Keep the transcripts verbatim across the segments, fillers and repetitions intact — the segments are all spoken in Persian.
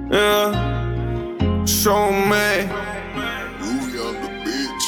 Yeah, show me. Ruby on the bitch.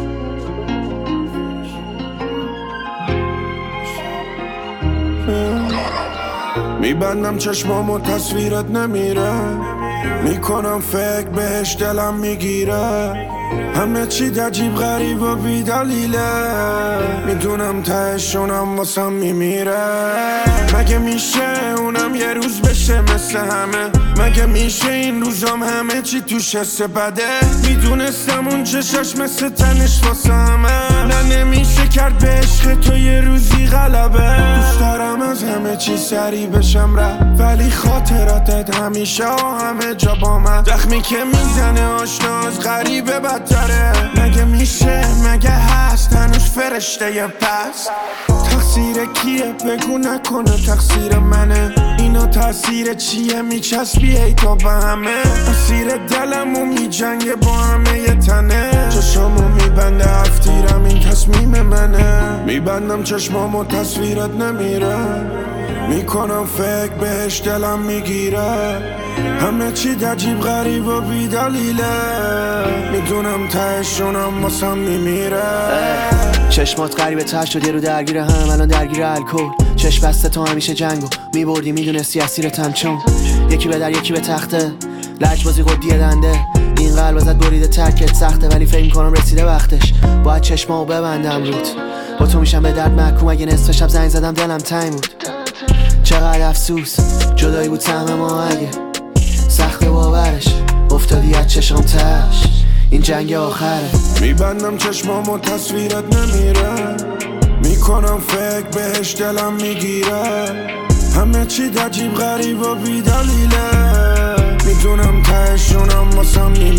میبندم چشمامو تصویرت نمیره، میکنم فکر بهش دلم میگیره، همه چی عجیب غریب و بی دلیله، میدونم تهشونم واسم میمیره. مگه میشه اونم یه روز بشه مثل همه؟ مگه میشه این روزام همه چی توش حس بده؟ میدونستم اون چشاش مثل تنش واسه همه، نه نمیشه کرد به عشق تو یه روزی غلبه. دوست دارم از همه چی سری بشم رفت، ولی خاطراتت همیشه و همه جا با من. زخمی که میزنه آشنا از غریبه بدتره. مگه میشه مگه هست هنوز فرشته یه پس؟ تقصیر کیه بگو نکنه تقصیر منه. اینا تاثیر چیه میچسبی ای تا به همه؟ اسیر دلم و میجنگه با همه یه تنه. چشامو میبنده هفتیرم این تصمیم منه. میبندم چشمامو تصویرت نمیره، میکنم فکر بهش دلم میگیره، همه چی عجیب غریب و بی دلیله، میدونم تهشونم واسم میمیره. چشمات غریبه تر شد یه رو درگیر هم، الان درگیر الکل. چشم بسته تو همیشه جنگو میبردی، میدونستی اسیرتم چون یکی به در یکی به تخته. لجبازی قدیه دنده، این قلب ازت بریده ترکت سخته، ولی فکر میکنم رسیده وقتش باید چشمامو ببندم رود. با تو میشم به درد محکوم، اگه نصف شب زنگ زدم دلم تنگ بود. چقدر افسوس جدایی بود سهم ما، اگه سخت باورش افتادی از چشم تش، این جنگ آخره. میبندم چشمامو تصویرت نمیره، میکنم فکر بهش دلم میگیره، همه چی عجیب غریب و بی دلیله، میدونم تهشونم واسم